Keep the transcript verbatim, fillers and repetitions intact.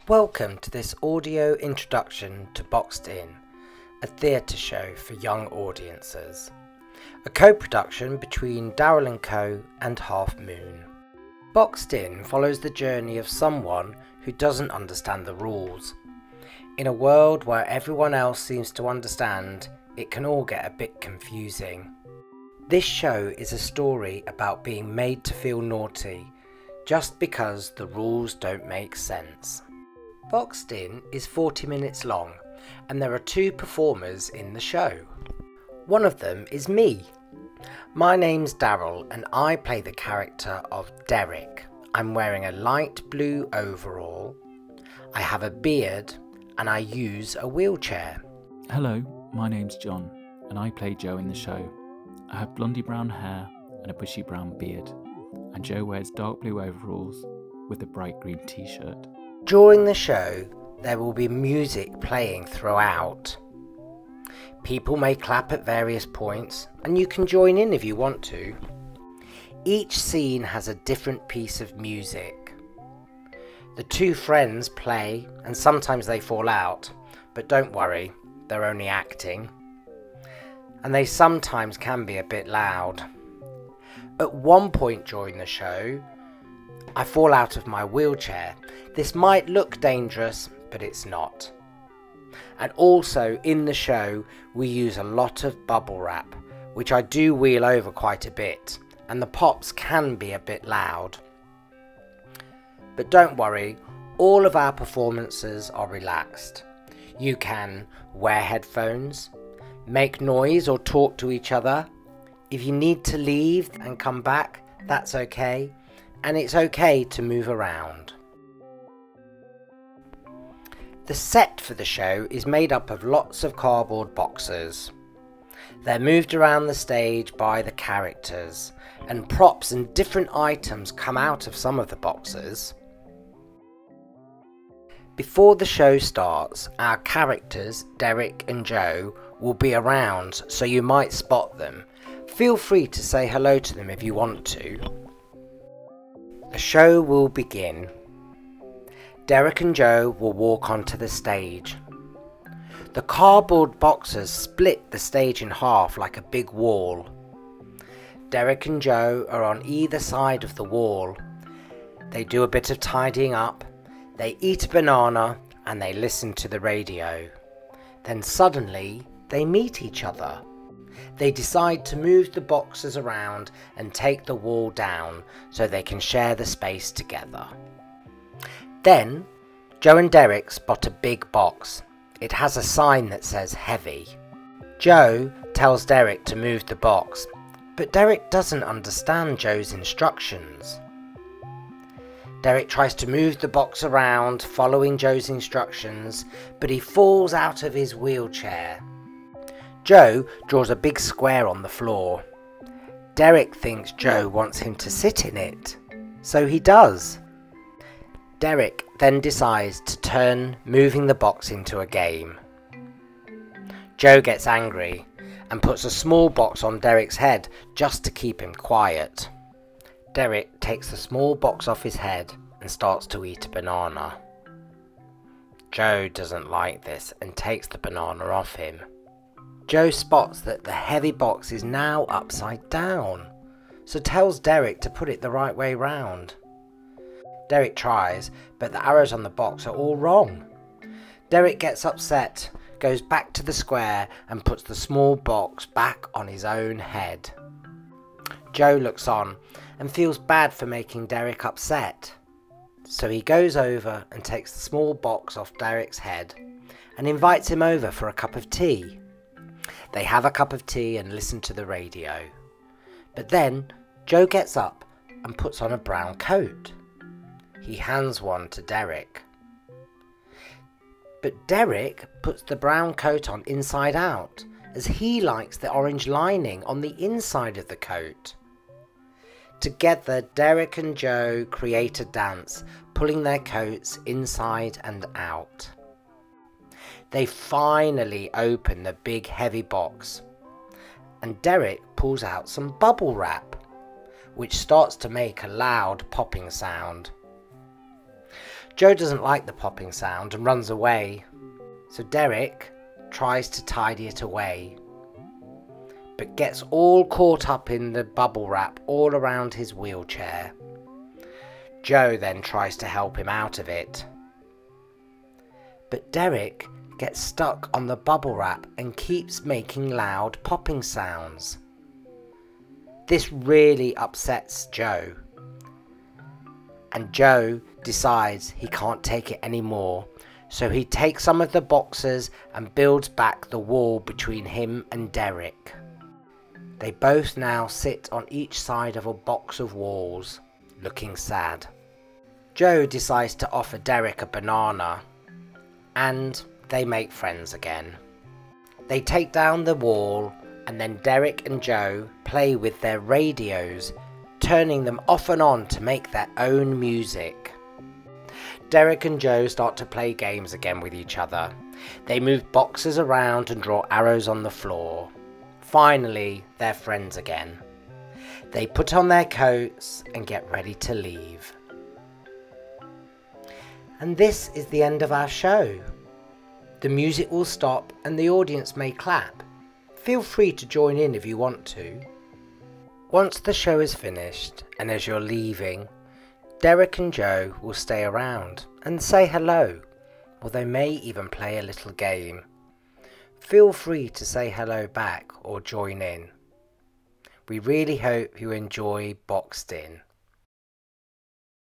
Welcome to this audio introduction to Boxed In, a theatre show for young audiences. A co-production between Daryl and Co and Half Moon. Boxed In follows the journey of someone who doesn't understand the rules. In a world where everyone else seems to understand, it can all get a bit confusing. This show is a story about being made to feel naughty, just because the rules don't make sense. Boxed In is forty minutes long, and there are two performers in the show. One of them is me. My name's Daryl, and I play the character of Derek. I'm wearing a light blue overall, I have a beard, and I use a wheelchair. Hello, my name's John, and I play Joe in the show. I have blondie brown hair and a bushy brown beard, and Joe wears dark blue overalls with a bright green t-shirt. During the show, there will be music playing throughout. People may clap at various points, and you can join in if you want to. Each scene has a different piece of music. The two friends play, and sometimes they fall out, but don't worry, they're only acting. And they sometimes can be a bit loud. At one point during the show, I fall out of my wheelchair. This might look dangerous, but it's not. And also in the show, we use a lot of bubble wrap, which I do wheel over quite a bit, and the pops can be a bit loud. But don't worry, all of our performances are relaxed. You can wear headphones, make noise or talk to each other. If you need to leave and come back, that's okay. And it's okay to move around. The set for the show is made up of lots of cardboard boxes. They're moved around the stage by the characters, and props and different items come out of some of the boxes. Before the show starts, our characters, Derek and Joe, will be around, so you might spot them. Feel free to say hello to them if you want to. The show will begin. Derek and Joe will walk onto the stage. The cardboard boxes split the stage in half like a big wall. Derek and Joe are on either side of the wall. They do a bit of tidying up. They eat a banana and they listen to the radio. Then suddenly they meet each other. They decide to move the boxes around and take the wall down so they can share the space together. Then Joe and Derek spot a big box. It has a sign that says heavy. Joe tells Derek to move the box, but Derek doesn't understand Joe's instructions. Derek tries to move the box around, following Joe's instructions, but he falls out of his wheelchair. Joe draws a big square on the floor. Derek thinks Joe wants him to sit in it, so he does. Derek then decides to turn moving the box into a game. Joe gets angry and puts a small box on Derek's head just to keep him quiet. Derek takes the small box off his head and starts to eat a banana. Joe doesn't like this and takes the banana off him. Joe spots that the heavy box is now upside down, so tells Derek to put it the right way round. Derek tries, but the arrows on the box are all wrong. Derek gets upset, goes back to the square and puts the small box back on his own head. Joe looks on and feels bad for making Derek upset. So he goes over and takes the small box off Derek's head and invites him over for a cup of tea. They have a cup of tea and listen to the radio. But then Joe gets up and puts on a brown coat. He hands one to Derek. But Derek puts the brown coat on inside out, as he likes the orange lining on the inside of the coat. Together, Derek and Joe create a dance, pulling their coats inside and out. They finally open the big heavy box, and Derek pulls out some bubble wrap, which starts to make a loud popping sound. Joe doesn't like the popping sound and runs away, so Derek tries to tidy it away, but gets all caught up in the bubble wrap all around his wheelchair. Joe then tries to help him out of it, but Derek gets stuck on the bubble wrap and keeps making loud popping sounds. This really upsets Joe, and Joe decides he can't take it anymore, so he takes some of the boxes and builds back the wall between him and Derek. They both now sit on each side of a box of walls, looking sad. Joe decides to offer Derek a banana, and they make friends again. They take down the wall, and then Derek and Joe play with their radios, turning them off and on to make their own music. Derek and Joe start to play games again with each other. They move boxes around and draw arrows on the floor. Finally, they're friends again. They put on their coats and get ready to leave. And this is the end of our show. The music will stop and the audience may clap. Feel free to join in if you want to. Once the show is finished and as you're leaving, Derek and Joe will stay around and say hello, or they may even play a little game. Feel free to say hello back or join in. We really hope you enjoy Boxed In.